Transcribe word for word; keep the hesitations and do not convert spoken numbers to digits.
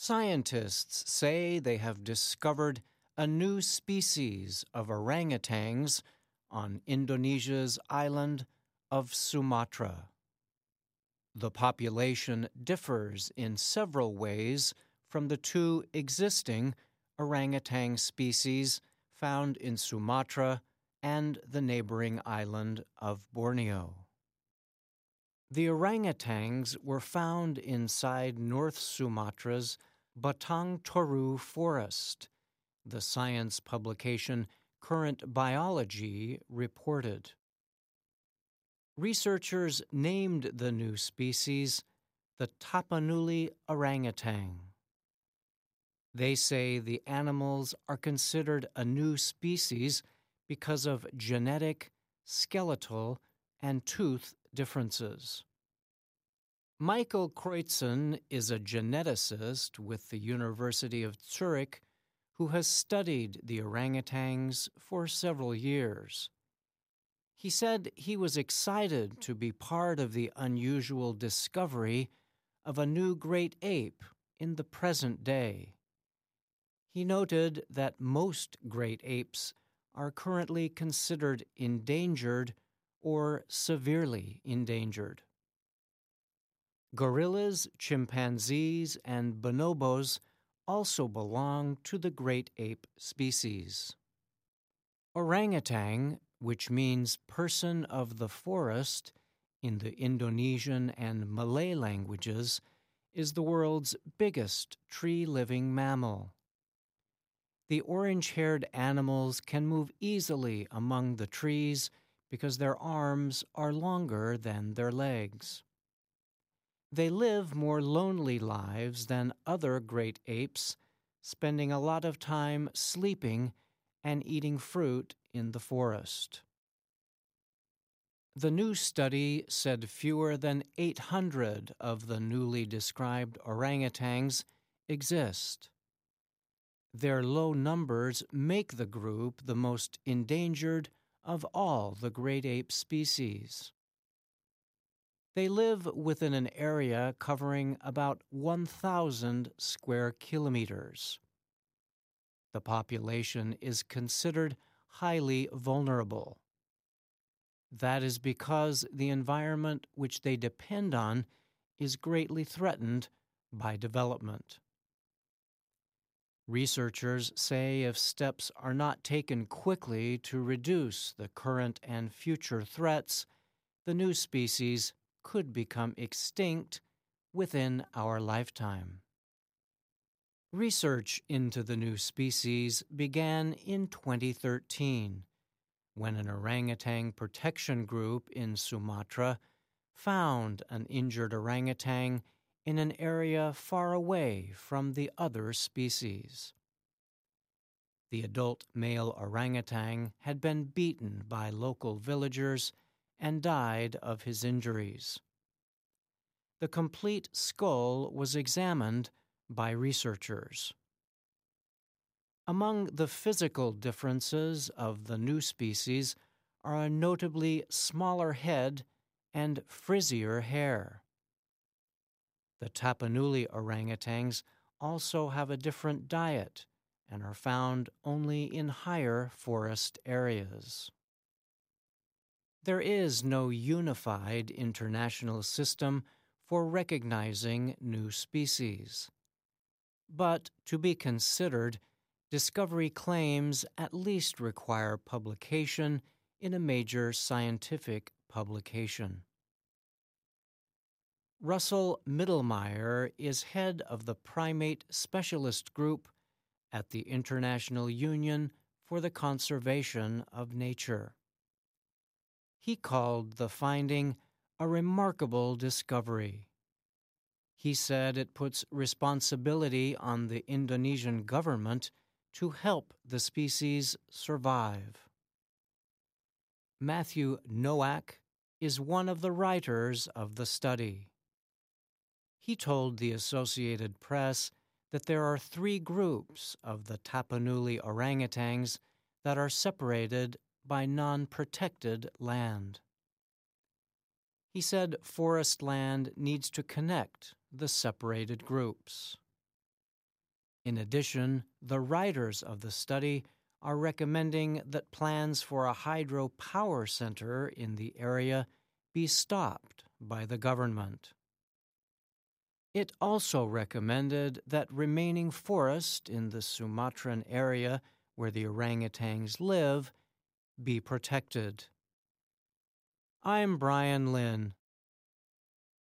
Scientists say they have discovered a new species of orangutans on Indonesia's island of Sumatra. The population differs in several ways from the two existing orangutan species found in Sumatra and the neighboring island of Borneo. The orangutans were found inside North Sumatra's Batang Toru Forest, the science publication Current Biology reported. Researchers named the new species the Tapanuli orangutan. They say the animals are considered a new species because of genetic, skeletal, and tooth differences. Michael Kreutzen is a geneticist with the University of Zurich who has studied the orangutans for several years. He said he was excited to be part of the unusual discovery of a new great ape in the present day. He noted that most great apes are currently considered endangered or severely endangered. Gorillas, chimpanzees, and bonobos also belong to the great ape species. Orangutan, which means person of the forest in the Indonesian and Malay languages, is the world's biggest tree-living mammal. The orange-haired animals can move easily among the trees because their arms are longer than their legs. They live more lonely lives than other great apes, spending a lot of time sleeping and eating fruit in the forest. The new study said fewer than eight hundred of the newly described orangutans exist. Their low numbers make the group the most endangered of all the great ape species. They live within an area covering about one thousand square kilometers. The population is considered highly vulnerable. That is because the environment which they depend on is greatly threatened by development. Researchers say if steps are not taken quickly to reduce the current and future threats, the new species could become extinct within our lifetime. Research into the new species began in twenty thirteen, when an orangutan protection group in Sumatra found an injured orangutan in an area far away from the other species. The adult male orangutan had been beaten by local villagers and died of his injuries. The complete skull was examined by researchers. Among the physical differences of the new species are a notably smaller head and frizzier hair. The Tapanuli orangutans also have a different diet and are found only in higher forest areas. There is no unified international system for recognizing new species. But to be considered, discovery claims at least require publication in a major scientific publication. Russell Mittelmeier is head of the Primate Specialist Group at the International Union for the Conservation of Nature. He called the finding a remarkable discovery. He said it puts responsibility on the Indonesian government to help the species survive. Matthew Nowak is one of the writers of the study. He told the Associated Press that there are three groups of the Tapanuli orangutans that are separated by non-protected land. He said forest land needs to connect the separated groups. In addition, the writers of the study are recommending that plans for a hydropower center in the area be stopped by the government. It also recommended that remaining forest in the Sumatran area where the orangutans live be protected. I'm Brian Lynn.